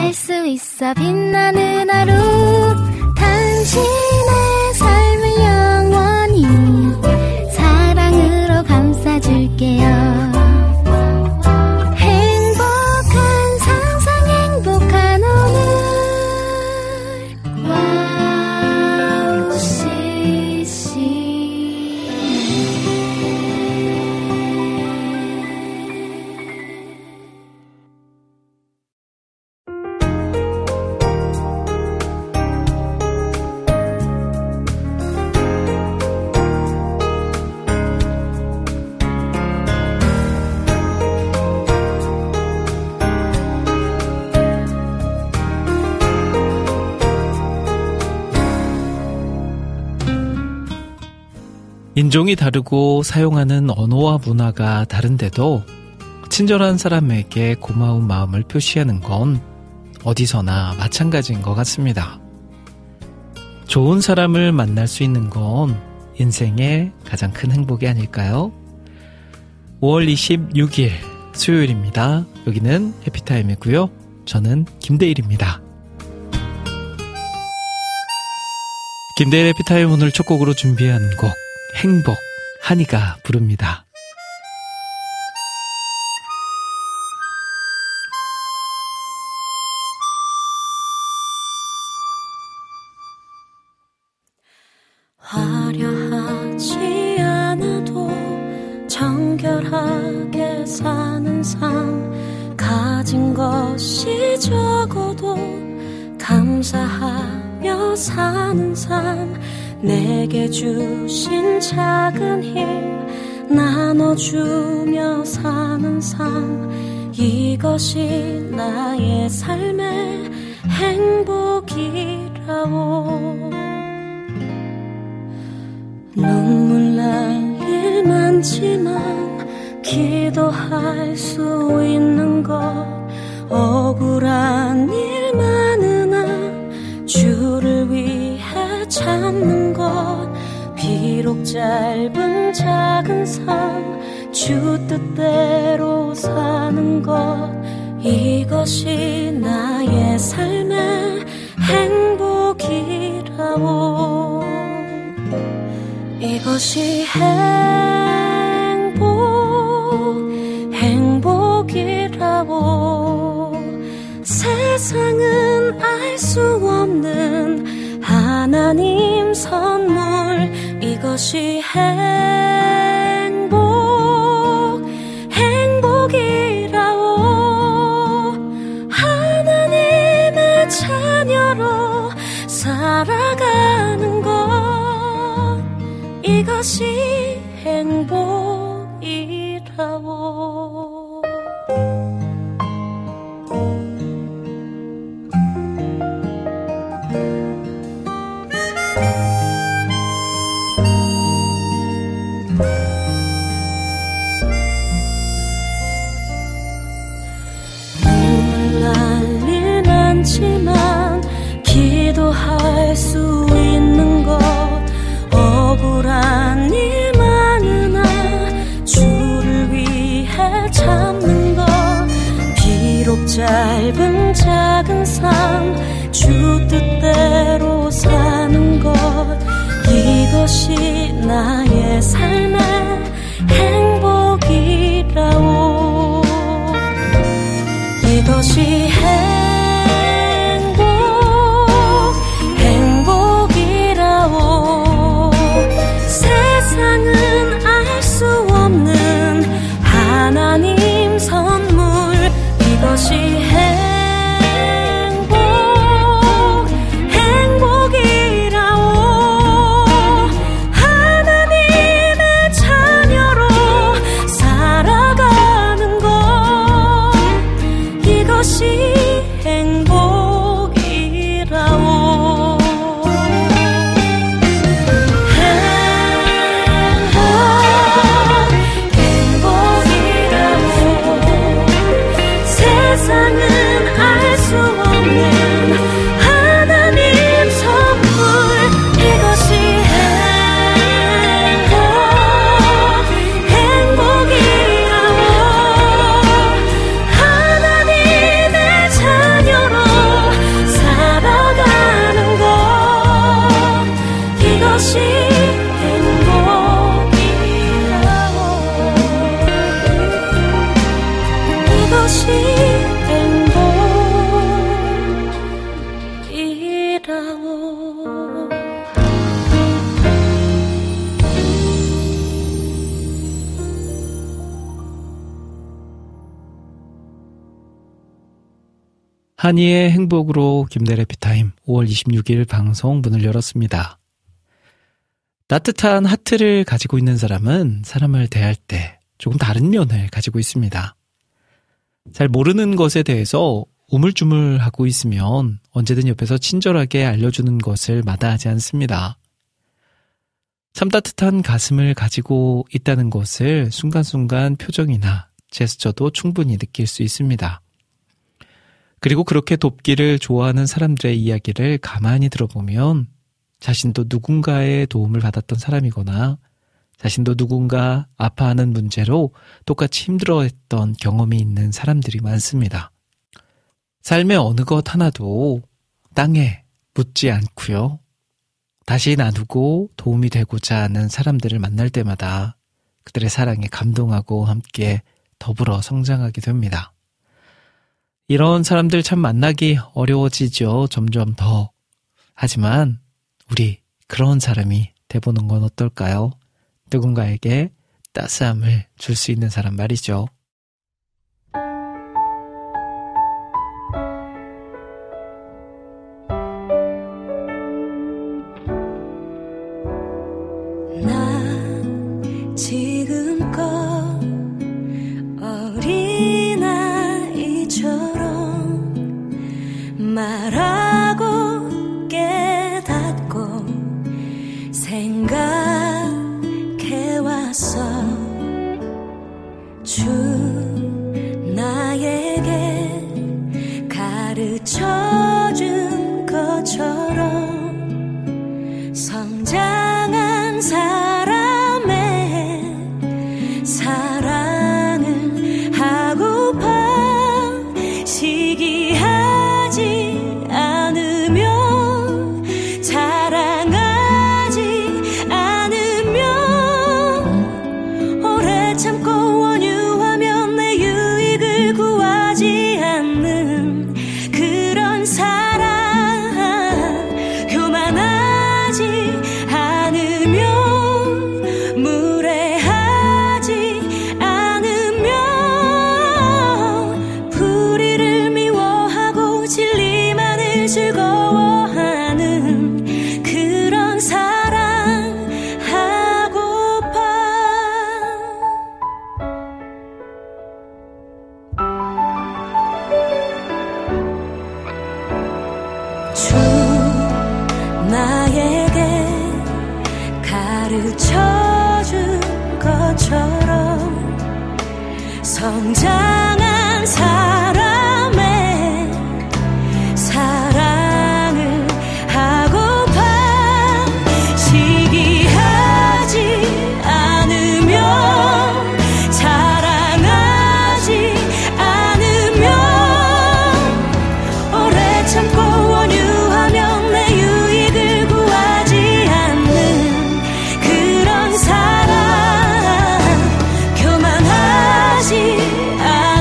살 수 있어 빛나는 하루 당신의 삶을 영원히 사랑으로 감싸줄게요. 인종이 다르고 사용하는 언어와 문화가 다른데도 친절한 사람에게 고마운 마음을 표시하는 건 어디서나 마찬가지인 것 같습니다. 좋은 사람을 만날 수 있는 건 인생의 가장 큰 행복이 아닐까요? 5월 26일 수요일입니다. 여기는 해피타임이고요. 저는 김대일입니다. 김대일 해피타임 오늘 첫 곡으로 준비한 곡 행복, 한이가 부릅니다. 화려하지 않아도 정결하게 사는 삶, 가진 것이 적어도 감사하며 사는 삶, 내게 주신 작은 힘 나눠주며 사는 삶, 이것이 나의 삶의 행복이라오. 눈물 날 일 많지만 기도할 수 있는 것, 억울한 일 많으나 주를 위해 참는 것, 비록 짧은 작은 삶 주 뜻대로 사는 것, 이것이 나의 삶의 행복이라오. 이것이 행복이라오. 세상은 알 수 없는 하나님 선물, 이것이 행복이라오. 하나님의 자녀로 살아가는 것, 이것이 행복이라오. 기도할 수 있는 것, 억울한 일 많으나 주를 위해 참는 것, 비록 짧은 작은 삶 주 뜻대로 사는 것, 이것이 나의 삶의 행복이라오. 이것이 세상은 알 수 없는 하나님 선물, 이것이 행복이라오. 하나님의 자녀로 살아가는 것, 이것이 한이의 행복으로 김대래 피타임 5월 26일 방송 문을 열었습니다. 따뜻한 하트를 가지고 있는 사람은 사람을 대할 때 조금 다른 면을 가지고 있습니다. 잘 모르는 것에 대해서 우물쭈물하고 있으면 언제든 옆에서 친절하게 알려주는 것을 마다하지 않습니다. 참 따뜻한 가슴을 가지고 있다는 것을 순간순간 표정이나 제스처도 충분히 느낄 수 있습니다. 그리고 그렇게 돕기를 좋아하는 사람들의 이야기를 가만히 들어보면 자신도 누군가의 도움을 받았던 사람이거나 자신도 누군가 아파하는 문제로 똑같이 힘들어했던 경험이 있는 사람들이 많습니다. 삶의 어느 것 하나도 땅에 묻지 않고요. 다시 나누고 도움이 되고자 하는 사람들을 만날 때마다 그들의 사랑에 감동하고 함께 더불어 성장하게 됩니다. 이런 사람들 참 만나기 어려워지죠. 점점 더. 하지만 우리 그런 사람이 돼보는 건 어떨까요? 누군가에게 따스함을 줄 수 있는 사람 말이죠. 난 지금껏 어린아이처럼 말하고 깨닫고 생각해왔어. 주 나에게 가르쳐준 것처럼 성장한 사람의 사랑을 하고파. 시기하지 않으며 자랑하지 않으며 오래 참고 원유하면 내 유익을 구하지 않는 그런 사랑. 교만하지 않으며 무례하지 않으며 불의를 미워하고 진리만을 즐거워하는 그런 사랑 하고파. 주 나에게 가르쳐준 것처럼 성장한 사람의 사랑을 하고파. 시기하지 않으며 자랑하지 않으며 오래 참고 원유하면 내 유익을 구하지 않는 그런 사랑. 교만하지 않으며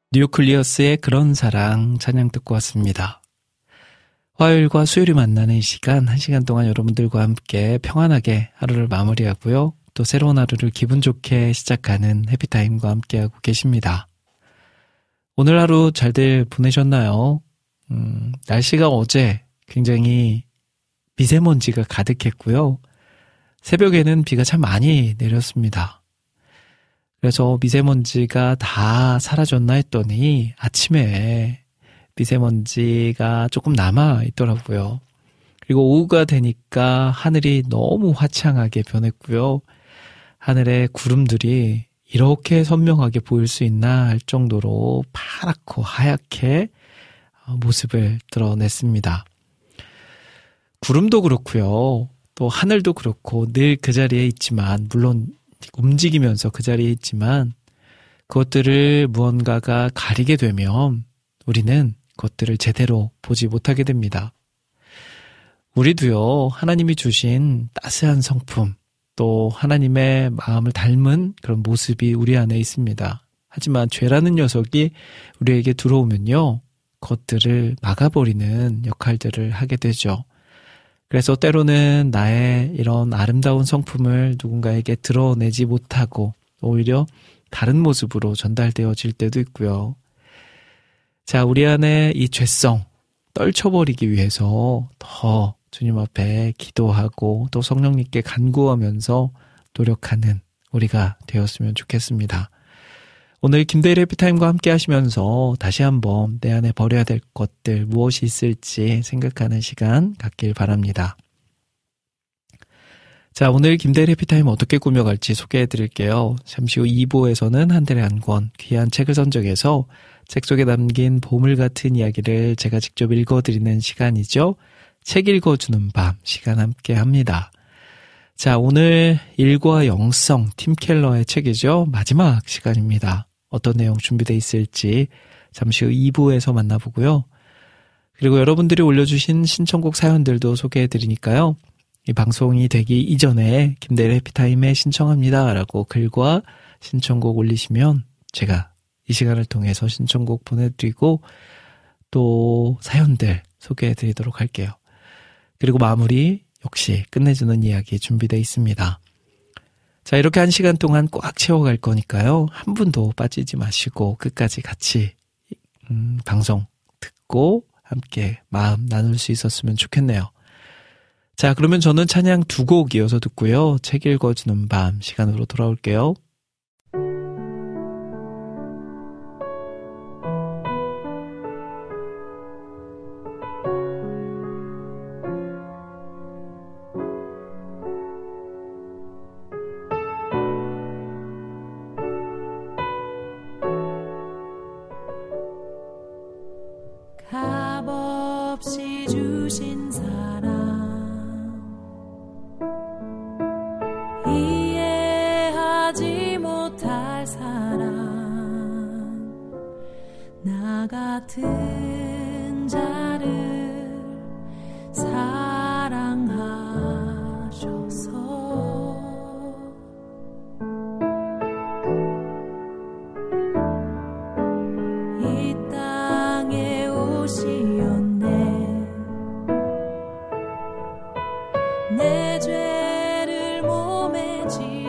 뉴클리어스의 그런 사랑 찬양 듣고 왔습니다. 화요일과 수요일이 만나는 이 시간, 1시간 동안 여러분들과 함께 평안하게 하루를 마무리하고요. 또 새로운 하루를 기분 좋게 시작하는 해피타임과 함께하고 계십니다. 오늘 하루 잘들 보내셨나요? 날씨가 어제 굉장히 미세먼지가 가득했고요. 새벽에는 비가 참 많이 내렸습니다. 그래서 미세먼지가 다 사라졌나 했더니 아침에 미세먼지가 조금 남아 있더라고요. 그리고 오후가 되니까 하늘이 너무 화창하게 변했고요. 하늘에 구름들이 이렇게 선명하게 보일 수 있나 할 정도로 파랗고 하얗게 모습을 드러냈습니다. 구름도 그렇고요. 또 하늘도 그렇고 늘 그 자리에 있지만, 물론 움직이면서 그 자리에 있지만 그것들을 무언가가 가리게 되면 우리는 그것들을 제대로 보지 못하게 됩니다. 우리도요, 하나님이 주신 따스한 성품, 또 하나님의 마음을 닮은 그런 모습이 우리 안에 있습니다. 하지만 죄라는 녀석이 우리에게 들어오면요, 그것들을 막아버리는 역할들을 하게 되죠. 그래서 때로는 나의 이런 아름다운 성품을 누군가에게 드러내지 못하고 오히려 다른 모습으로 전달되어질 때도 있고요. 자, 우리 안에 이 죄성 떨쳐버리기 위해서 더 주님 앞에 기도하고 또 성령님께 간구하면서 노력하는 우리가 되었으면 좋겠습니다. 오늘 김대일 해피타임과 함께 하시면서 다시 한번 내 안에 버려야 될 것들 무엇이 있을지 생각하는 시간 갖길 바랍니다. 자, 오늘 김대일 해피타임 어떻게 꾸며갈지 소개해 드릴게요. 잠시 후 2부에서는 한 달에 한 권 귀한 책을 선정해서 책 속에 담긴 보물 같은 이야기를 제가 직접 읽어드리는 시간이죠. 책 읽어주는 밤 시간 함께 합니다. 자, 오늘 일과 영성 팀 켈러의 책이죠. 마지막 시간입니다. 어떤 내용 준비되어 있을지 잠시 후 2부에서 만나보고요. 그리고 여러분들이 올려주신 신청곡 사연들도 소개해드리니까요. 이 방송이 되기 이전에 김대일 해피타임에 신청합니다 라고 글과 신청곡 올리시면 제가 이 시간을 통해서 신청곡 보내드리고 또 사연들 소개해드리도록 할게요. 그리고 마무리 역시 끝내주는 이야기 준비되어 있습니다. 자, 이렇게 1시간 동안 꽉 채워갈 거니까요. 한 분도 빠지지 마시고 끝까지 같이 방송 듣고 함께 마음 나눌 수 있었으면 좋겠네요. 자, 그러면 저는 찬양 2곡 이어서 듣고요. 책 읽어주는 밤 시간으로 돌아올게요. 값없이 주신 사랑 이해하지 못할 사랑 나 같은 자를 사랑하셔서 이 땅에 오시었네 내 죄를 몸에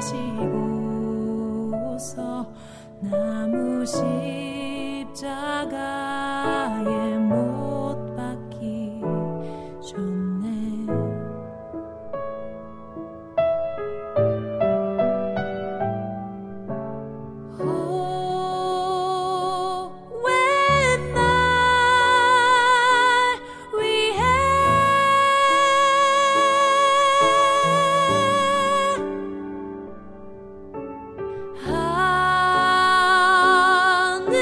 지시고서 나무 십자가에 못 박히셨네 하늘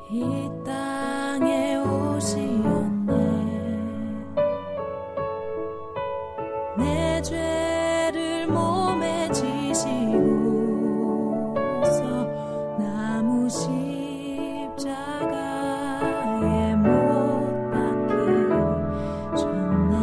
이 땅에 오시었네. 내 죄를 몸에 지시고서 나무 십자가에 못 박히셨네.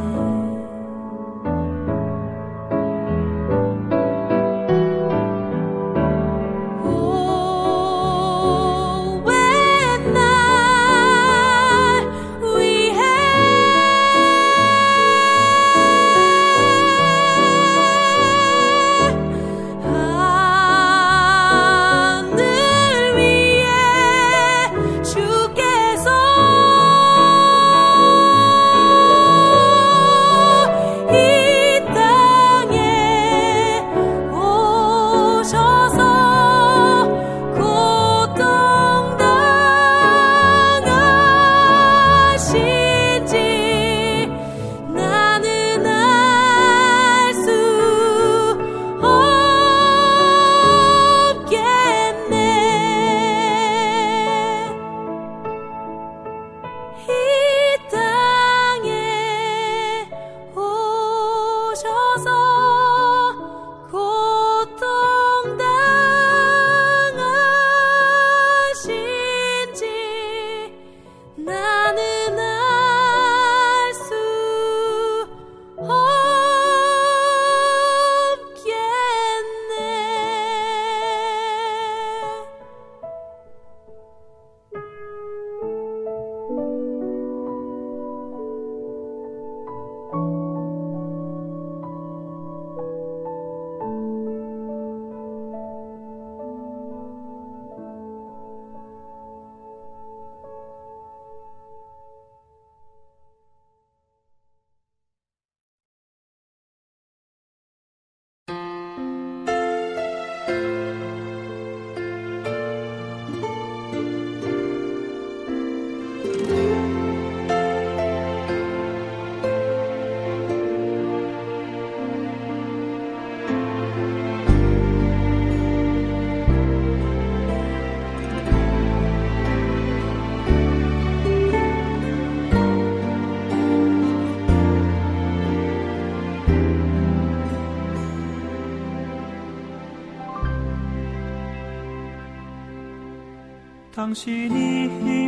당신이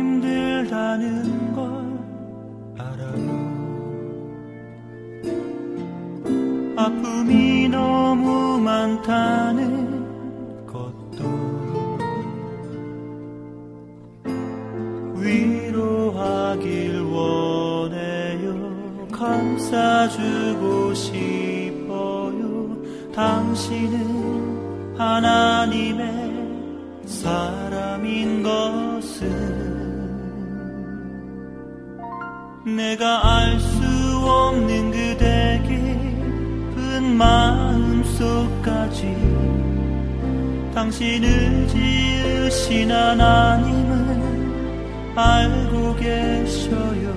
힘들다는 걸 알아요. 아픔이 너무 많다는 것도 위로하길 원해요. 감싸주고 싶어요. 당신은 하나님의 사람인 것은 내가 알 수 없는 그대 깊은 마음속까지 당신을 지으신 하나님은 알고 계셔요.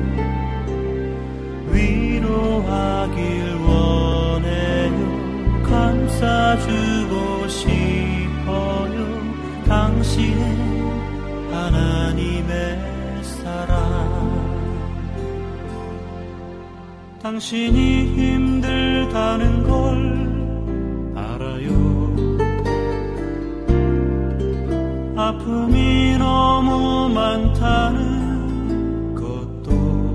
위로하길 원해요. 감싸주고 싶어요. 당신은 하나님의 사랑. 당신이 힘들다는 걸 알아요. 아픔이 너무 많다는 것도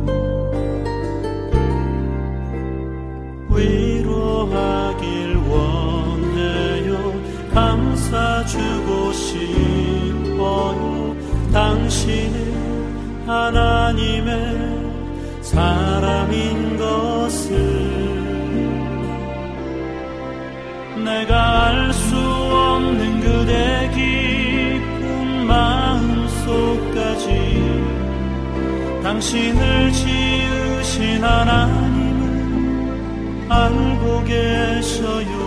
위로하길 원해요. 감싸주고 싶어요. 당신은 하나님의 사람인 것을 내가 알 수 없는 그대 깊은 마음속까지 당신을 지으신 하나님은 알고 계셔요.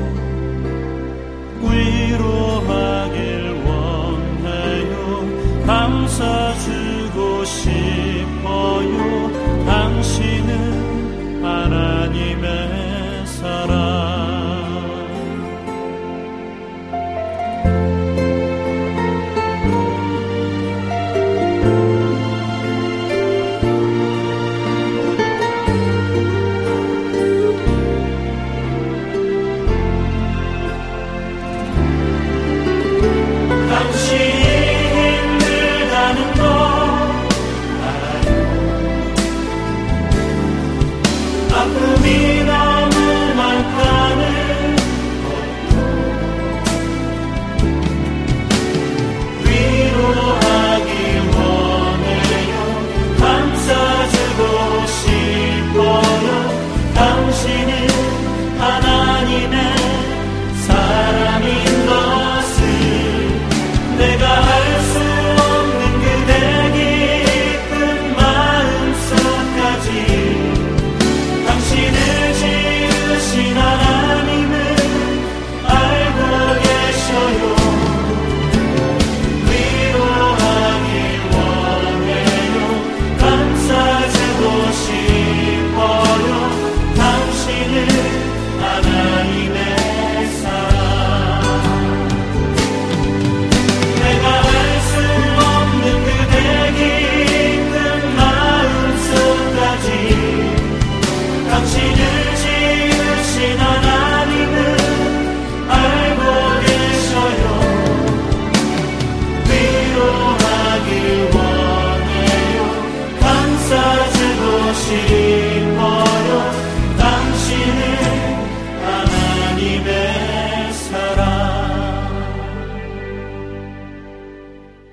위로하길 원해요. 감싸주고 싶어요. 당신은 하나님의 사랑.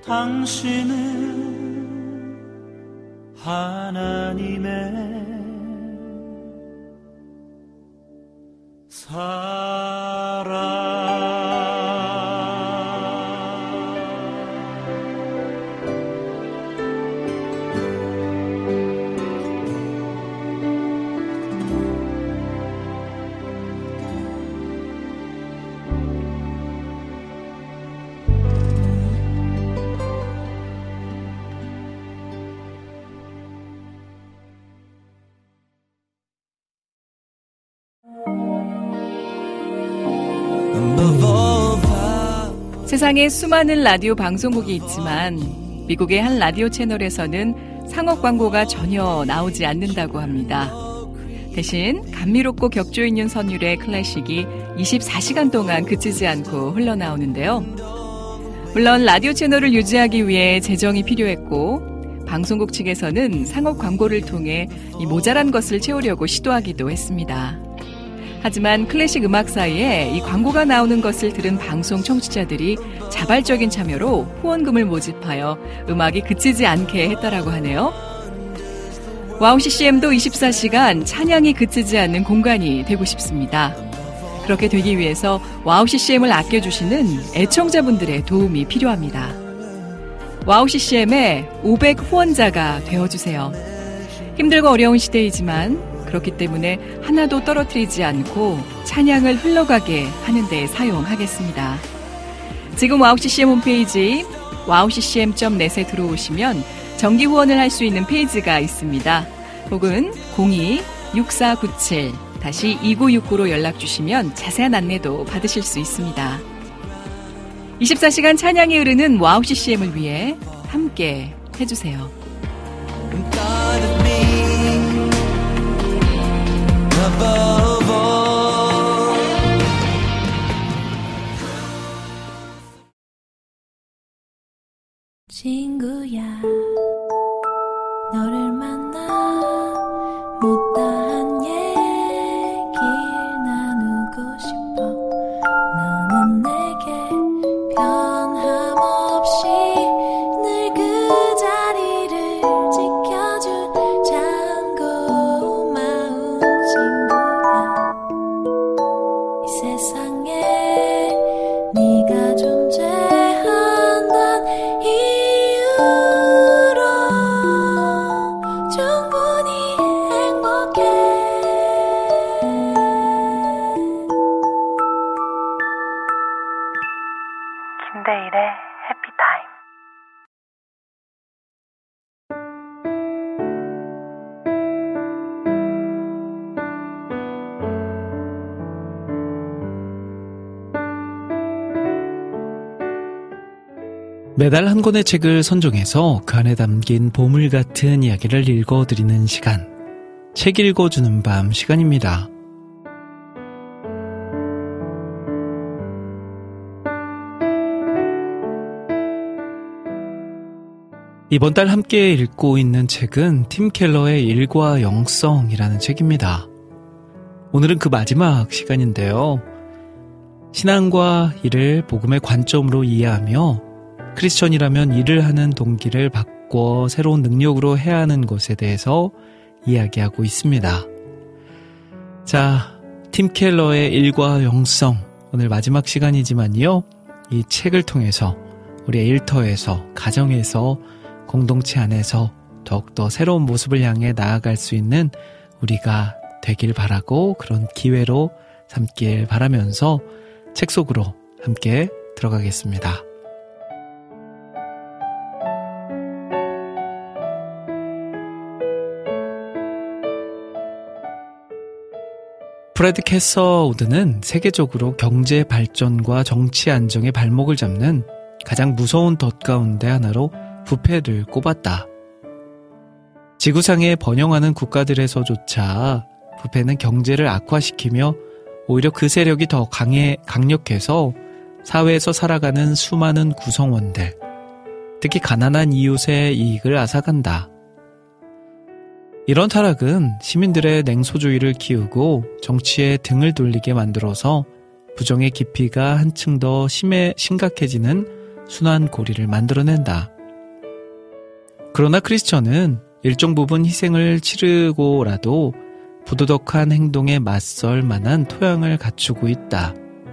당신은 하나님의 사랑. 세상에 수많은 라디오 방송국이 있지만 미국의 한 라디오 채널에서는 상업 광고가 전혀 나오지 않는다고 합니다. 대신 감미롭고 격조 있는 선율의 클래식이 24시간 동안 그치지 않고 흘러나오는데요. 물론 라디오 채널을 유지하기 위해 재정이 필요했고 방송국 측에서는 상업 광고를 통해 이 모자란 것을 채우려고 시도하기도 했습니다. 하지만 클래식 음악 사이에 이 광고가 나오는 것을 들은 방송 청취자들이 자발적인 참여로 후원금을 모집하여 음악이 그치지 않게 했다라고 하네요. 와우 CCM도 24시간 찬양이 그치지 않는 공간이 되고 싶습니다. 그렇게 되기 위해서 와우 CCM을 아껴주시는 애청자분들의 도움이 필요합니다. 와우 CCM의 500 후원자가 되어주세요. 힘들고 어려운 시대이지만 그렇기 때문에 하나도 떨어뜨리지 않고 찬양을 흘러가게 하는 데 사용하겠습니다. 지금 와우 CCM 홈페이지 wowccm.net에 들어오시면 정기 후원을 할 수 있는 페이지가 있습니다. 혹은 02-6497-2969로 연락 주시면 자세한 안내도 받으실 수 있습니다. 24시간 찬양이 흐르는 와우 CCM을 위해 함께 해주세요. 친구야, 너를 만나 못다한 얘기 나누고 싶어. 너는 내게 변함없이 늘 그 자리를 지켜준 참 고마운 친구야. 이 세상에 네가 존재한단 이유로 충분히 행복해. 김대일의 해피타임. 매달 한 권의 책을 선정해서 그 안에 담긴 보물 같은 이야기를 읽어드리는 시간, 책 읽어주는 밤 시간입니다. 이번 달 함께 읽고 있는 책은 팀 켈러의 일과 영성이라는 책입니다. 오늘은 그 마지막 시간인데요. 신앙과 일을 복음의 관점으로 이해하며 크리스천이라면 일을 하는 동기를 바꿔 새로운 능력으로 해야 하는 것에 대해서 이야기하고 있습니다. 자, 팀 켈러의 일과 영성, 오늘 마지막 시간이지만요. 이 책을 통해서 우리의 일터에서, 가정에서, 공동체 안에서 더욱더 새로운 모습을 향해 나아갈 수 있는 우리가 되길 바라고 그런 기회로 삼길 바라면서 책 속으로 함께 들어가겠습니다. 프레드 캐서우드는 세계적으로 경제 발전과 정치 안정의 발목을 잡는 가장 무서운 덫 가운데 하나로 부패를 꼽았다. 지구상에 번영하는 국가들에서조차 부패는 경제를 악화시키며 오히려 그 세력이 더 강력해서 사회에서 살아가는 수많은 구성원들, 특히 가난한 이웃의 이익을 앗아간다. 이런 타락은 시민들의 냉소주의를 키우고 정치에 등을 돌리게 만들어서 부정의 깊이가 한층 더 심각해지는 순환 고리를 만들어낸다. 그러나 크리스천은 일정 부분 희생을 치르고라도 부도덕한 행동에 맞설 만한 토양을 갖추고 있다.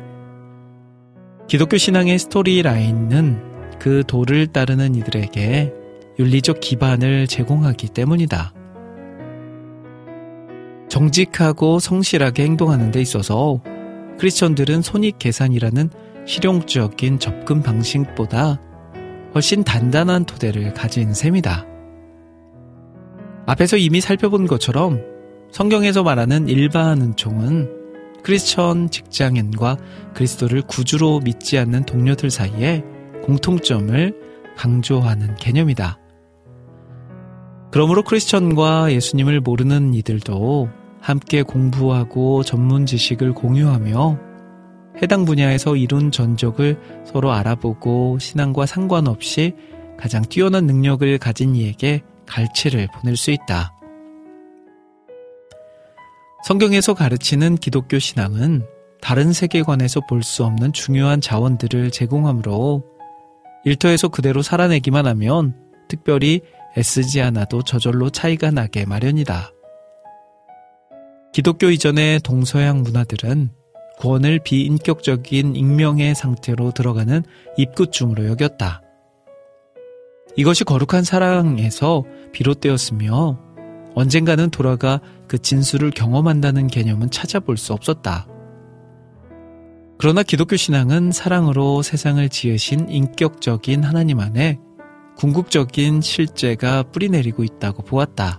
기독교 신앙의 스토리라인은 그 도를 따르는 이들에게 윤리적 기반을 제공하기 때문이다. 정직하고 성실하게 행동하는 데 있어서 크리스천들은 손익계산이라는 실용적인 접근 방식보다 훨씬 단단한 토대를 가진 셈이다. 앞에서 이미 살펴본 것처럼 성경에서 말하는 일반 은총은 크리스천 직장인과 그리스도를 구주로 믿지 않는 동료들 사이에 공통점을 강조하는 개념이다. 그러므로 크리스천과 예수님을 모르는 이들도 함께 공부하고 전문 지식을 공유하며 해당 분야에서 이룬 전적을 서로 알아보고 신앙과 상관없이 가장 뛰어난 능력을 가진 이에게 갈채를 보낼 수 있다. 성경에서 가르치는 기독교 신앙은 다른 세계관에서 볼 수 없는 중요한 자원들을 제공하므로 일터에서 그대로 살아내기만 하면 특별히 애쓰지 않아도 저절로 차이가 나게 마련이다. 기독교 이전의 동서양 문화들은 구원을 비인격적인 익명의 상태로 들어가는 입구쯤으로 여겼다. 이것이 거룩한 사랑에서 비롯되었으며 언젠가는 돌아가 그 진수를 경험한다는 개념은 찾아볼 수 없었다. 그러나 기독교 신앙은 사랑으로 세상을 지으신 인격적인 하나님 안에 궁극적인 실제가 뿌리내리고 있다고 보았다.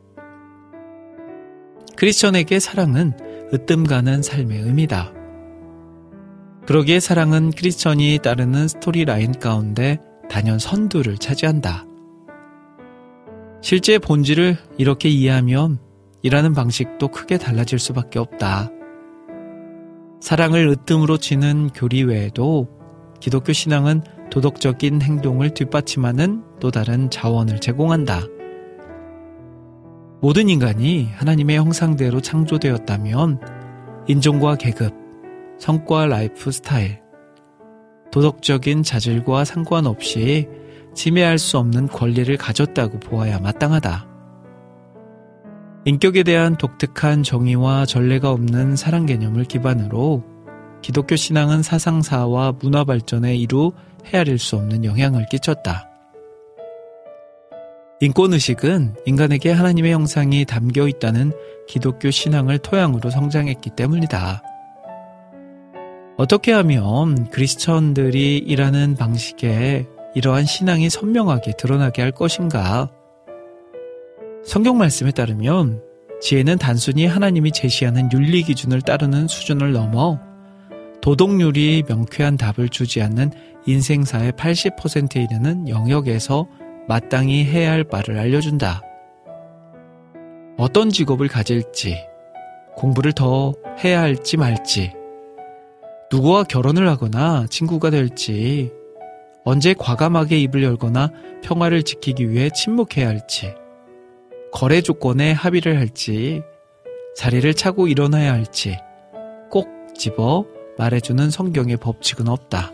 크리스천에게 사랑은 으뜸가는 삶의 의미다. 그러기에 사랑은 크리스천이 따르는 스토리라인 가운데 단연 선두를 차지한다. 실제 본질을 이렇게 이해하면 일하는 방식도 크게 달라질 수밖에 없다. 사랑을 으뜸으로 치는 교리 외에도 기독교 신앙은 도덕적인 행동을 뒷받침하는 또 다른 자원을 제공한다. 모든 인간이 하나님의 형상대로 창조되었다면 인종과 계급, 성과 라이프 스타일, 도덕적인 자질과 상관없이 침해할 수 없는 권리를 가졌다고 보아야 마땅하다. 인격에 대한 독특한 정의와 전례가 없는 사랑 개념을 기반으로 기독교 신앙은 사상사와 문화 발전에 이루 헤아릴 수 없는 영향을 끼쳤다. 인권의식은 인간에게 하나님의 형상이 담겨 있다는 기독교 신앙을 토양으로 성장했기 때문이다. 어떻게 하면 크리스천들이 일하는 방식에 이러한 신앙이 선명하게 드러나게 할 것인가? 성경 말씀에 따르면 지혜는 단순히 하나님이 제시하는 윤리 기준을 따르는 수준을 넘어 도덕률이 명쾌한 답을 주지 않는 인생사의 80%에 이르는 영역에서 마땅히 해야 할 바를 알려준다. 어떤 직업을 가질지, 공부를 더 해야 할지 말지, 누구와 결혼을 하거나 친구가 될지, 언제 과감하게 입을 열거나 평화를 지키기 위해 침묵해야 할지, 거래 조건에 합의를 할지, 자리를 차고 일어나야 할지 꼭 집어 말해주는 성경의 법칙은 없다.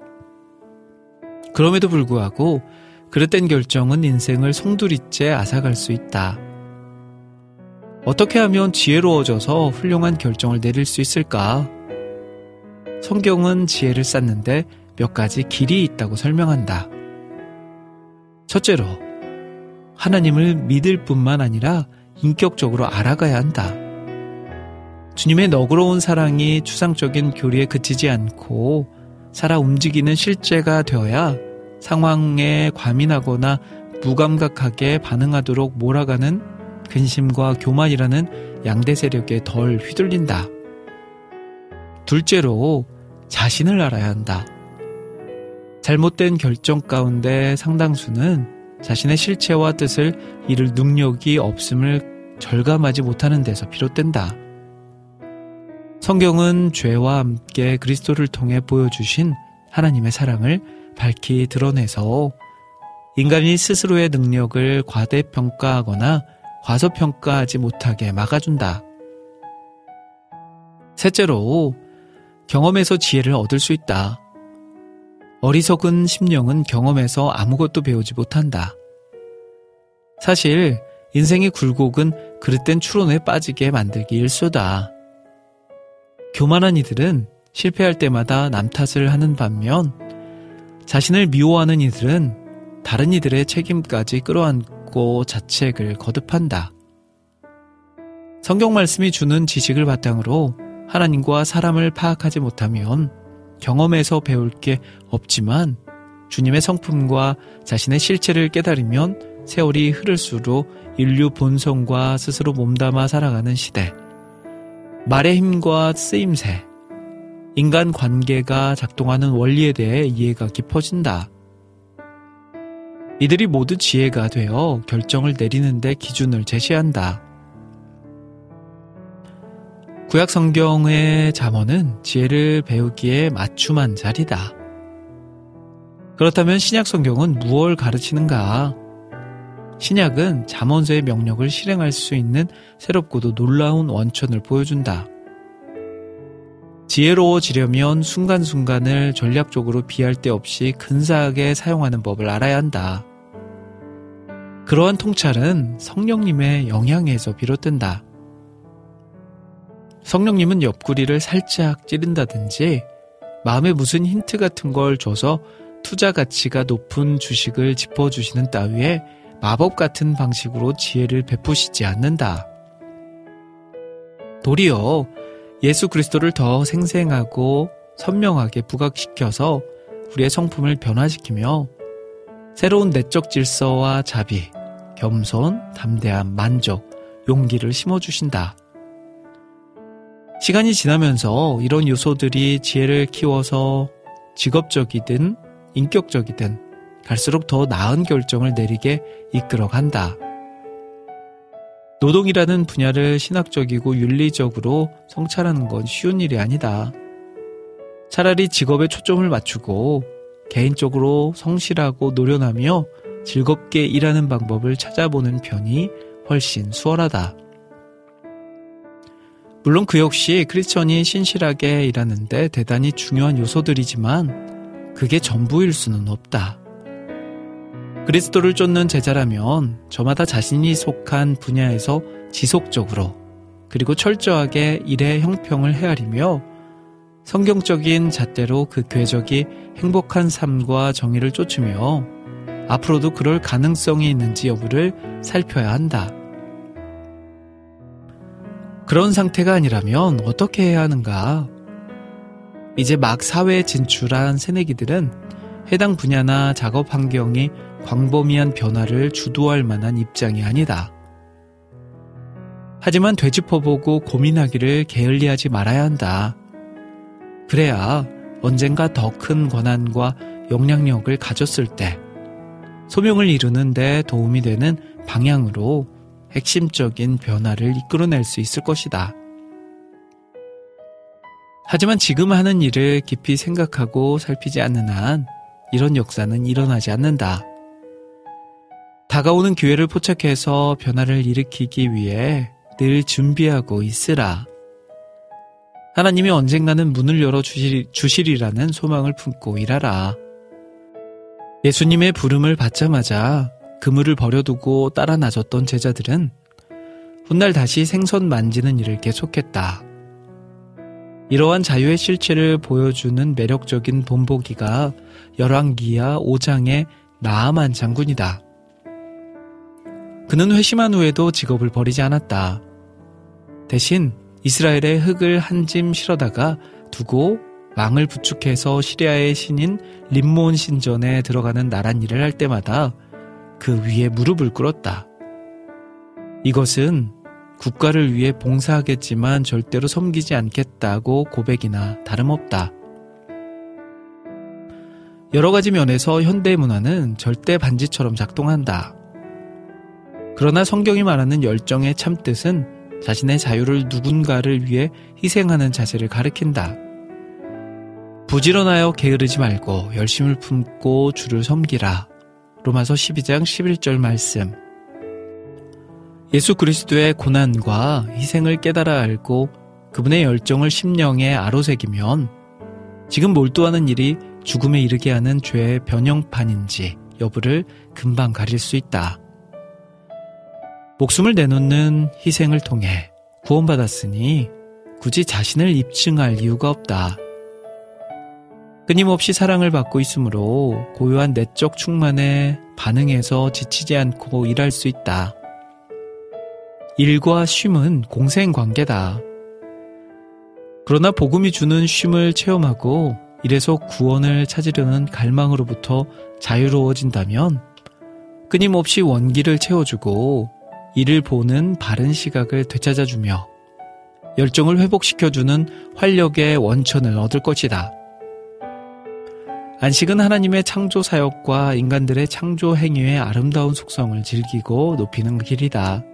그럼에도 불구하고 그릇된 결정은 인생을 송두리째 앗아갈 수 있다. 어떻게 하면 지혜로워져서 훌륭한 결정을 내릴 수 있을까? 성경은 지혜를 쌓는데 몇 가지 길이 있다고 설명한다. 첫째로, 하나님을 믿을 뿐만 아니라 인격적으로 알아가야 한다. 주님의 너그러운 사랑이 추상적인 교리에 그치지 않고 살아 움직이는 실제가 되어야 상황에 과민하거나 무감각하게 반응하도록 몰아가는 근심과 교만이라는 양대 세력에 덜 휘둘린다. 둘째로, 자신을 알아야 한다. 잘못된 결정 가운데 상당수는 자신의 실체와 뜻을 이룰 능력이 없음을 절감하지 못하는 데서 비롯된다. 성경은 죄와 함께 그리스도를 통해 보여주신 하나님의 사랑을 밝히 드러내서 인간이 스스로의 능력을 과대평가하거나 과소평가하지 못하게 막아준다. 셋째로, 경험에서 지혜를 얻을 수 있다. 어리석은 심령은 경험에서 아무것도 배우지 못한다. 사실 인생의 굴곡은 그릇된 추론에 빠지게 만들기 일쑤다. 교만한 이들은 실패할 때마다 남 탓을 하는 반면 자신을 미워하는 이들은 다른 이들의 책임까지 끌어안고 자책을 거듭한다. 성경 말씀이 주는 지식을 바탕으로 하나님과 사람을 파악하지 못하면 경험에서 배울 게 없지만 주님의 성품과 자신의 실체를 깨달으면 세월이 흐를수록 인류 본성과 스스로 몸담아 살아가는 시대, 말의 힘과 쓰임새, 인간 관계가 작동하는 원리에 대해 이해가 깊어진다. 이들이 모두 지혜가 되어 결정을 내리는 데 기준을 제시한다. 구약 성경의 잠언은 지혜를 배우기에 맞춤한 자리다. 그렇다면 신약 성경은 무엇을 가르치는가? 신약은 잠언서의 명령을 실행할 수 있는 새롭고도 놀라운 원천을 보여준다. 지혜로워지려면 순간순간을 전략적으로 비할 데 없이 근사하게 사용하는 법을 알아야 한다. 그러한 통찰은 성령님의 영향에서 비롯된다. 성령님은 옆구리를 살짝 찌른다든지 마음에 무슨 힌트 같은 걸 줘서 투자 가치가 높은 주식을 짚어주시는 따위의 마법 같은 방식으로 지혜를 베푸시지 않는다. 도리어 예수 그리스도를 더 생생하고 선명하게 부각시켜서 우리의 성품을 변화시키며 새로운 내적 질서와 자비, 겸손, 담대함, 만족, 용기를 심어주신다. 시간이 지나면서 이런 요소들이 지혜를 키워서 직업적이든 인격적이든 갈수록 더 나은 결정을 내리게 이끌어간다. 노동이라는 분야를 신학적이고 윤리적으로 성찰하는 건 쉬운 일이 아니다. 차라리 직업에 초점을 맞추고 개인적으로 성실하고 노련하며 즐겁게 일하는 방법을 찾아보는 편이 훨씬 수월하다. 물론 그 역시 크리스천이 신실하게 일하는데 대단히 중요한 요소들이지만 그게 전부일 수는 없다. 그리스도를 쫓는 제자라면 저마다 자신이 속한 분야에서 지속적으로 그리고 철저하게 일의 형평을 헤아리며 성경적인 잣대로 그 궤적이 행복한 삶과 정의를 쫓으며 앞으로도 그럴 가능성이 있는지 여부를 살펴야 한다. 그런 상태가 아니라면 어떻게 해야 하는가? 이제 막 사회에 진출한 새내기들은 해당 분야나 작업 환경이 광범위한 변화를 주도할 만한 입장이 아니다. 하지만 되짚어보고 고민하기를 게을리하지 말아야 한다. 그래야 언젠가 더 큰 권한과 영향력을 가졌을 때 소명을 이루는 데 도움이 되는 방향으로 핵심적인 변화를 이끌어낼 수 있을 것이다. 하지만 지금 하는 일을 깊이 생각하고 살피지 않는 한 이런 역사는 일어나지 않는다. 다가오는 기회를 포착해서 변화를 일으키기 위해 늘 준비하고 있으라. 하나님이 언젠가는 문을 열어주시리라는 소망을 품고 일하라. 예수님의 부름을 받자마자 그물을 버려두고 따라 나섰던 제자들은 훗날 다시 생선 만지는 일을 계속했다. 이러한 자유의 실체를 보여주는 매력적인 본보기가 열왕기하 5장의 나아만 장군이다. 그는 회심한 후에도 직업을 버리지 않았다. 대신 이스라엘의 흙을 한 짐 실어다가 두고 망을 부축해서 시리아의 신인 림몬 신전에 들어가는 나란 일을 할 때마다 그 위에 무릎을 꿇었다. 이것은 국가를 위해 봉사하겠지만 절대로 섬기지 않겠다고 고백이나 다름없다. 여러 가지 면에서 현대 문화는 절대 반지처럼 작동한다. 그러나 성경이 말하는 열정의 참뜻은 자신의 자유를 누군가를 위해 희생하는 자세를 가리킨다. 부지런하여 게으르지 말고 열심을 품고 주를 섬기라. 로마서 12장 11절 말씀. 예수 그리스도의 고난과 희생을 깨달아 알고 그분의 열정을 심령에 아로새기면 지금 몰두하는 일이 죽음에 이르게 하는 죄의 변형판인지 여부를 금방 가릴 수 있다. 목숨을 내놓는 희생을 통해 구원받았으니 굳이 자신을 입증할 이유가 없다. 끊임없이 사랑을 받고 있으므로 고요한 내적 충만에 반응해서 지치지 않고 일할 수 있다. 일과 쉼은 공생관계다. 그러나 복음이 주는 쉼을 체험하고 이래서 구원을 찾으려는 갈망으로부터 자유로워진다면 끊임없이 원기를 채워주고 이를 보는 바른 시각을 되찾아주며 열정을 회복시켜주는 활력의 원천을 얻을 것이다. 안식은 하나님의 창조 사역과 인간들의 창조 행위의 아름다운 속성을 즐기고 높이는 길이다.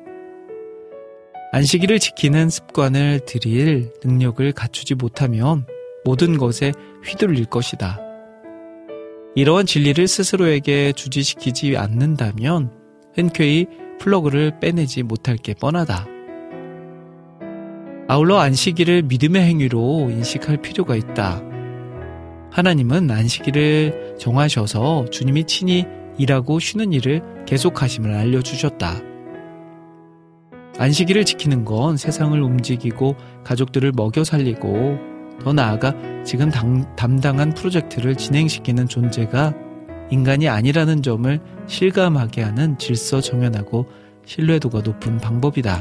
안식일을 지키는 습관을 들일 능력을 갖추지 못하면 모든 것에 휘둘릴 것이다. 이러한 진리를 스스로에게 주지시키지 않는다면 흔쾌히 플러그를 빼내지 못할 게 뻔하다. 아울러 안식일을 믿음의 행위로 인식할 필요가 있다. 하나님은 안식일을 정하셔서 주님이 친히 일하고 쉬는 일을 계속하심을 알려주셨다. 안식일을 지키는 건 세상을 움직이고 가족들을 먹여 살리고 더 나아가 지금 담당한 프로젝트를 진행시키는 존재가 인간이 아니라는 점을 실감하게 하는 질서 정연하고 신뢰도가 높은 방법이다.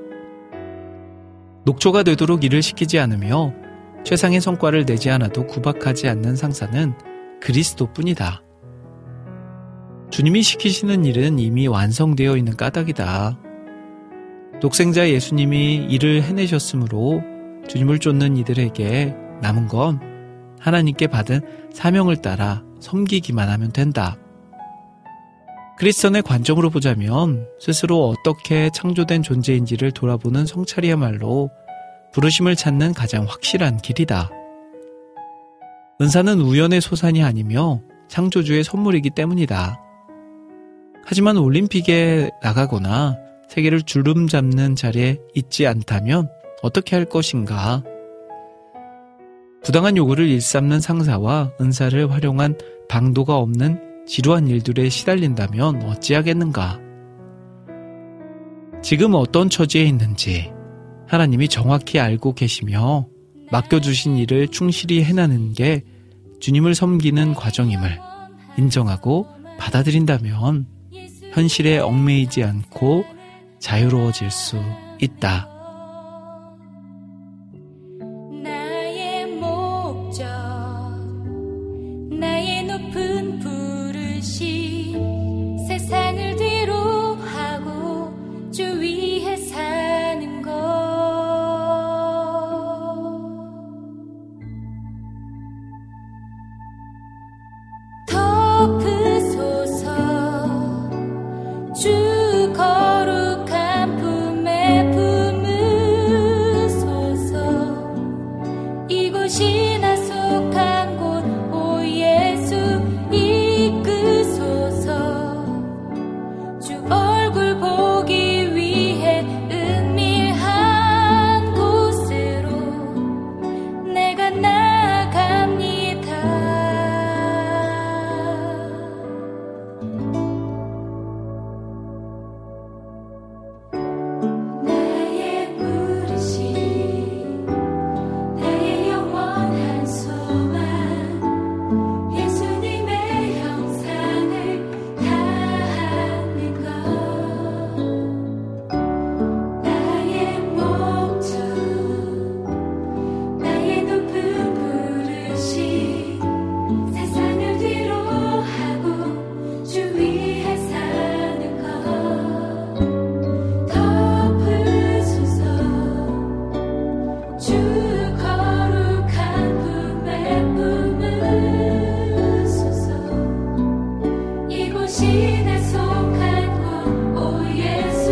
녹초가 되도록 일을 시키지 않으며 최상의 성과를 내지 않아도 구박하지 않는 상사는 그리스도뿐이다. 주님이 시키시는 일은 이미 완성되어 있는 까닭이다. 독생자 예수님이 일을 해내셨으므로 주님을 쫓는 이들에게 남은 건 하나님께 받은 사명을 따라 섬기기만 하면 된다. 크리스천의 관점으로 보자면 스스로 어떻게 창조된 존재인지를 돌아보는 성찰이야말로 부르심을 찾는 가장 확실한 길이다. 은사는 우연의 소산이 아니며 창조주의 선물이기 때문이다. 하지만 올림픽에 나가거나 세계를 주름잡는 자리에 있지 않다면 어떻게 할 것인가? 부당한 요구를 일삼는 상사와 은사를 활용한 방도가 없는 지루한 일들에 시달린다면 어찌하겠는가? 지금 어떤 처지에 있는지 하나님이 정확히 알고 계시며 맡겨주신 일을 충실히 해나는 게 주님을 섬기는 과정임을 인정하고 받아들인다면 현실에 얽매이지 않고 자유로워질 수 있다. 나의 목적, 나의 높은 부르심, 세상을 뒤로 하고 주 위에 사는 것. 덮으소서 주 거룩한 품에 품으소서. 이곳이 나 속한 곳, 오 예수 이끄소서. 주 얼굴 보기 위해 은밀한 곳으로 내가 나아갑니다. 나의 부르심, 나의 영원한 소망, 예수님의 형상을 다하는 것. 나의 목적, 나의 높은 부르심, 세상을 뒤로 하고 주 위에 사는 것. 덮으소서 주 거룩한 품에 품으소서. 이곳이 내 속한 곳, 오 예수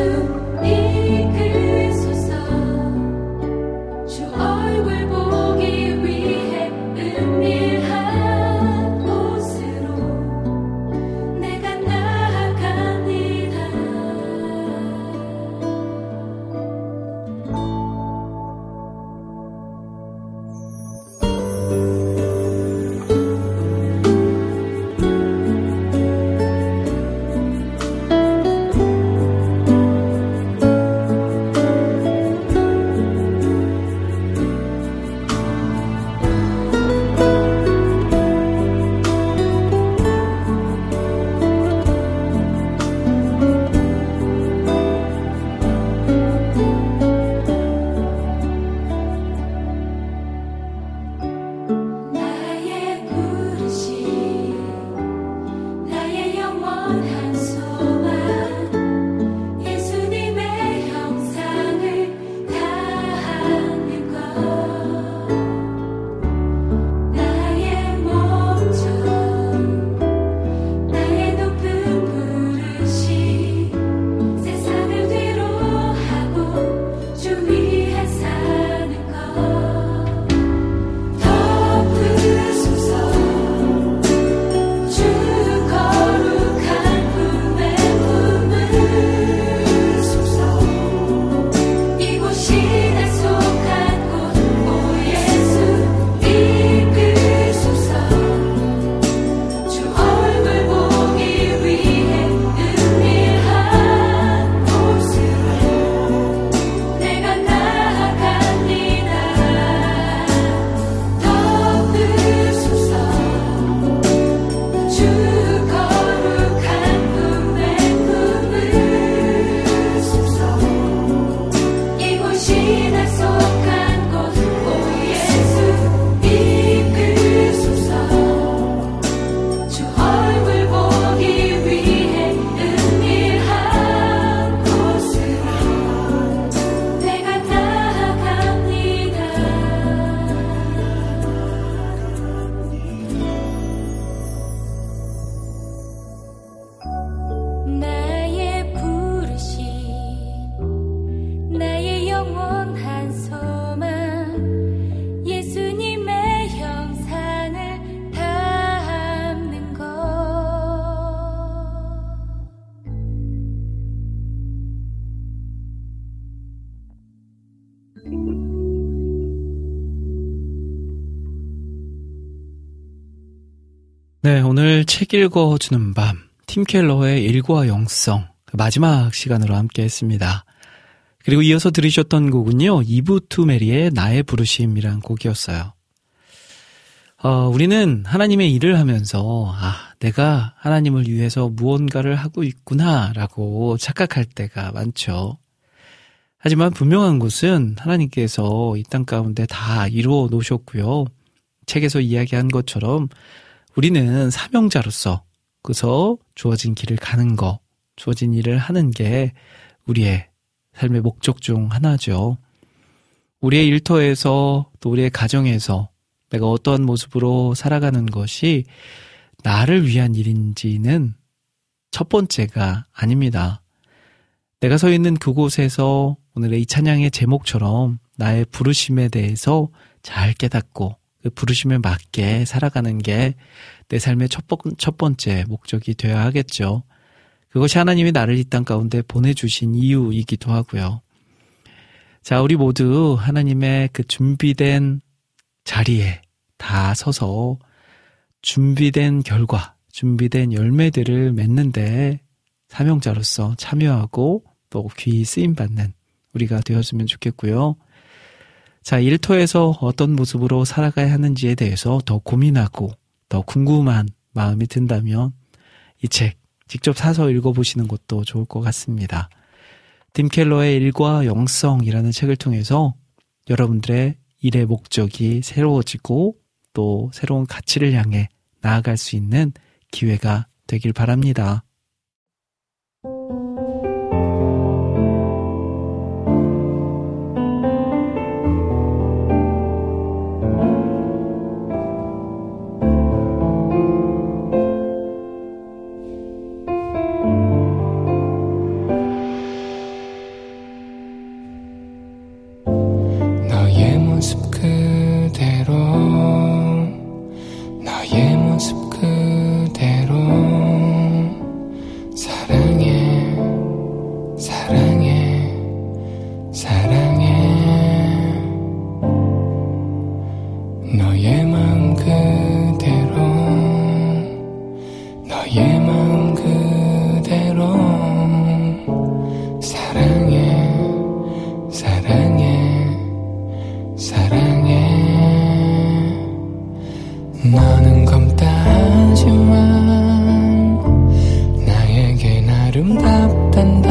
이끄소서. 주 얼굴 보기 위해 은밀한 곳으로 내가 나아갑니다. 네, 오늘 책 읽어주는 밤, 팀 켈러의 일과 영성, 마지막 시간으로 함께 했습니다. 그리고 이어서 들으셨던 곡은요, 이브 투 메리의 나의 부르심이란 곡이었어요. 우리는 하나님의 일을 하면서, 내가 하나님을 위해서 무언가를 하고 있구나, 라고 착각할 때가 많죠. 하지만 분명한 것은 하나님께서 이 땅 가운데 다 이루어 놓으셨고요. 책에서 이야기한 것처럼 우리는 사명자로서 그래서 주어진 길을 가는 거, 주어진 일을 하는 게 우리의 삶의 목적 중 하나죠. 우리의 일터에서 또 우리의 가정에서 내가 어떠한 모습으로 살아가는 것이 나를 위한 일인지는 첫 번째가 아닙니다. 내가 서 있는 그곳에서 오늘의 이 찬양의 제목처럼 나의 부르심에 대해서 잘 깨닫고 그 부르심에 맞게 살아가는 게 내 삶의 첫 번째 목적이 되어야 하겠죠. 그것이 하나님이 나를 이 땅 가운데 보내주신 이유이기도 하고요. 자, 우리 모두 하나님의 그 준비된 자리에 다 서서 준비된 결과, 준비된 열매들을 맺는데 사명자로서 참여하고 또 귀히 쓰임받는 우리가 되었으면 좋겠고요. 자, 일터에서 어떤 모습으로 살아가야 하는지에 대해서 더 고민하고 더 궁금한 마음이 든다면 이 책 직접 사서 읽어보시는 것도 좋을 것 같습니다. 팀 켈러의 일과 영성이라는 책을 통해서 여러분들의 일의 목적이 새로워지고 또 새로운 가치를 향해 나아갈 수 있는 기회가 되길 바랍니다. 너의 모습 그대로 사랑해 사랑해 사랑해 너의 마음 그대로 너의 마음 그대로 사랑해 사랑해 사랑해 너는 검다 하지만 나에겐 아름답단다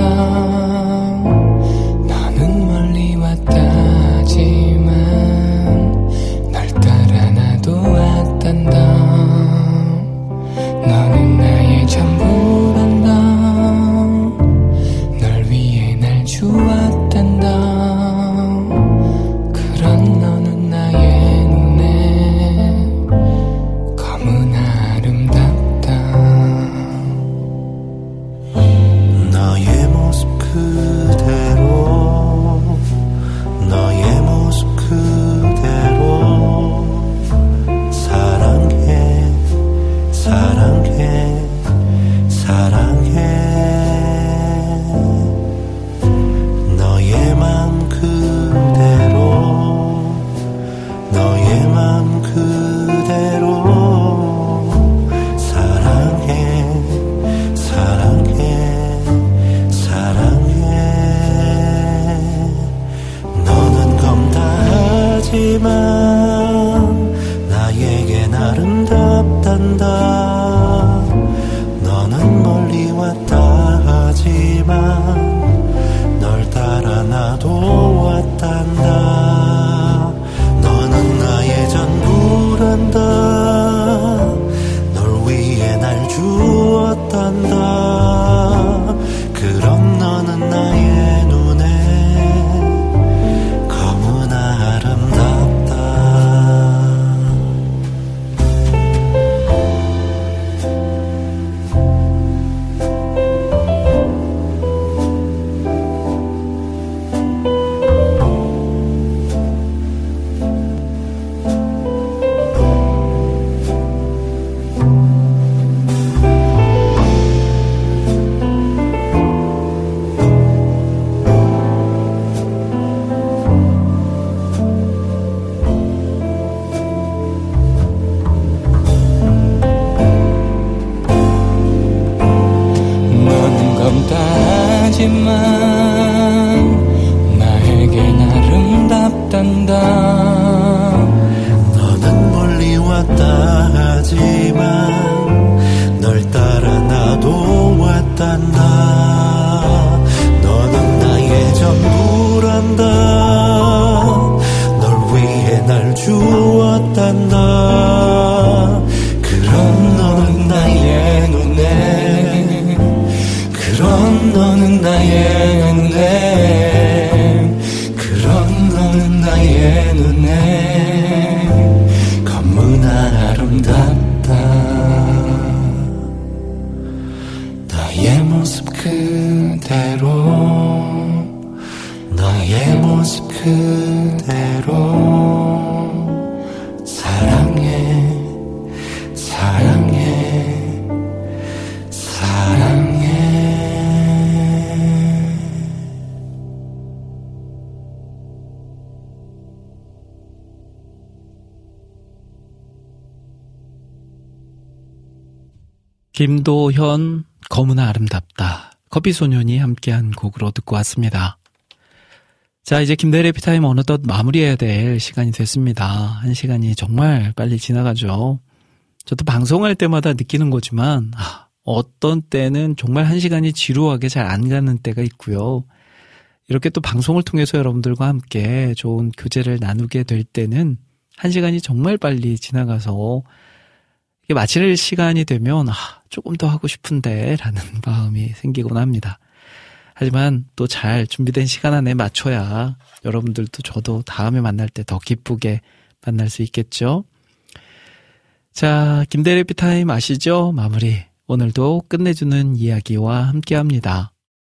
너는 멀리 왔다 하지만 널 따라 나도 왔단다 너는 나의 전부 하지만 나에겐 아름답단다. 너는 멀리 왔다 하지만 널 따라 나도 왔단다. 너는 나의 전부란다. 널 위해 날 주었단다. 그런 너는 나의 눈에, 그런 너는 나의 눈에, 그런 너는 나의 눈에 너무나 아름답다. 나의 모습 그대로, 나의 모습 그대로 사랑해, 사랑해, 사랑해. 김도현, 너무나 아름답다. 커피소년이 함께한 곡으로 듣고 왔습니다. 자, 이제 김대일의 해피타임 어느덧 마무리해야 될 시간이 됐습니다. 한 시간이 정말 빨리 지나가죠. 저도 방송할 때마다 느끼는 거지만 어떤 때는 정말 한 시간이 지루하게 잘 안 가는 때가 있고요. 이렇게 또 방송을 통해서 여러분들과 함께 좋은 교제를 나누게 될 때는 한 시간이 정말 빨리 지나가서 이게 마칠 시간이 되면 조금 더 하고 싶은데 라는 마음이 생기곤 합니다. 하지만 또 잘 준비된 시간 안에 맞춰야 여러분들도 저도 다음에 만날 때 더 기쁘게 만날 수 있겠죠. 자, 김대일의 해피타임 아시죠? 마무리. 오늘도 끝내주는 이야기와 함께합니다.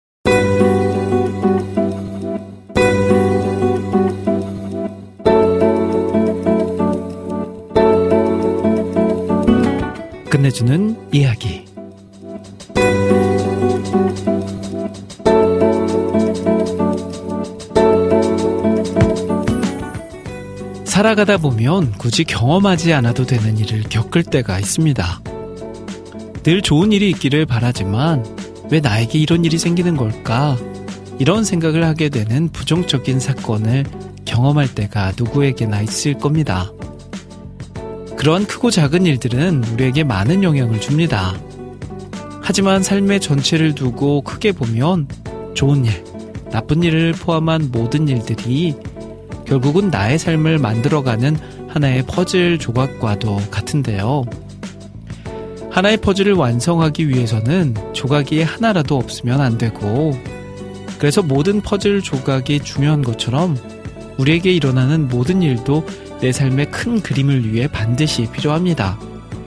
끝내주는 이야기. 살아가다 보면 굳이 경험하지 않아도 되는 일을 겪을 때가 있습니다. 늘 좋은 일이 있기를 바라지만 왜 나에게 이런 일이 생기는 걸까? 이런 생각을 하게 되는 부정적인 사건을 경험할 때가 누구에게나 있을 겁니다. 그러한 크고 작은 일들은 우리에게 많은 영향을 줍니다. 하지만 삶의 전체를 두고 크게 보면 좋은 일, 나쁜 일을 포함한 모든 일들이 결국은 나의 삶을 만들어가는 하나의 퍼즐 조각과도 같은데요. 하나의 퍼즐을 완성하기 위해서는 조각이 하나라도 없으면 안 되고, 그래서 모든 퍼즐 조각이 중요한 것처럼 우리에게 일어나는 모든 일도 내 삶의 큰 그림을 위해 반드시 필요합니다.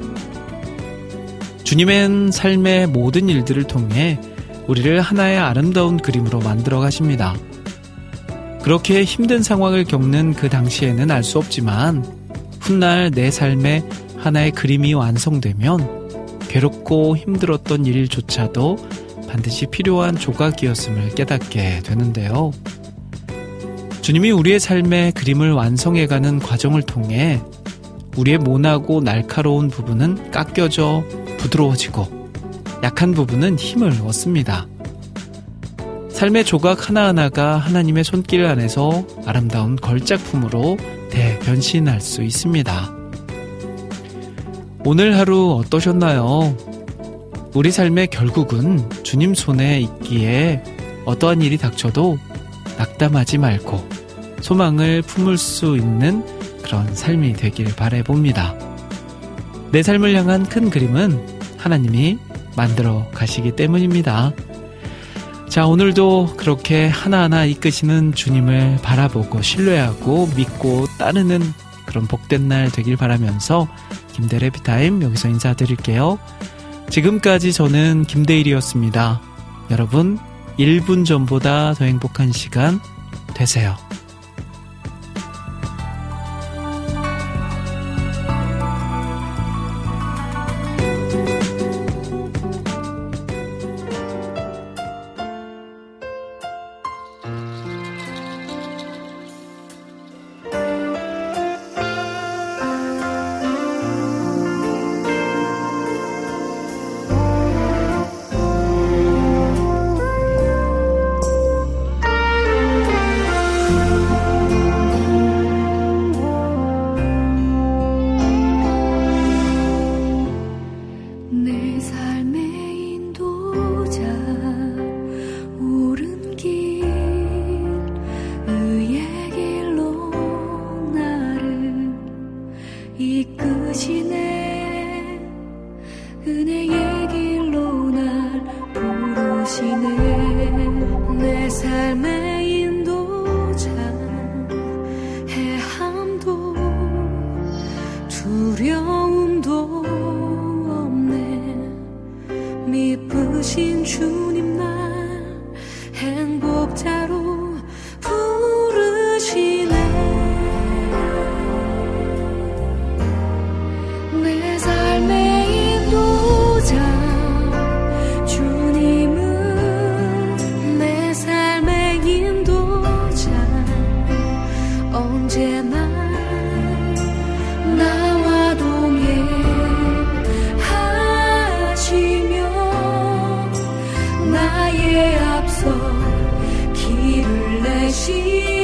주님은 삶의 모든 일들을 통해 우리를 하나의 아름다운 그림으로 만들어 가십니다. 그렇게 힘든 상황을 겪는 그 당시에는 알 수 없지만 훗날 내 삶에 하나의 그림이 완성되면 괴롭고 힘들었던 일조차도 반드시 필요한 조각이었음을 깨닫게 되는데요. 주님이 우리의 삶의 그림을 완성해가는 과정을 통해 우리의 모나고 날카로운 부분은 깎여져 부드러워지고 약한 부분은 힘을 얻습니다. 삶의 조각 하나하나가 하나님의 손길 안에서 아름다운 걸작품으로 대변신할 수 있습니다. 오늘 하루 어떠셨나요? 우리 삶의 결국은 주님 손에 있기에 어떠한 일이 닥쳐도 낙담하지 말고 소망을 품을 수 있는 그런 삶이 되길 바라봅니다. 내 삶을 향한 큰 그림은 하나님이 만들어 가시기 때문입니다. 자, 오늘도 그렇게 하나하나 이끄시는 주님을 바라보고 신뢰하고 믿고 따르는 그런 복된 날 되길 바라면서 김대일의 해피타임 여기서 인사드릴게요. 지금까지 저는 김대일이었습니다. 여러분 1분 전보다 더 행복한 시간 되세요. 이쁘신 주님 날 행복자로 부르시네. 내 삶의 인도자 주님은 내 삶의 인도자 언제나 나와 동행하시며 나의 앞서 길을 내시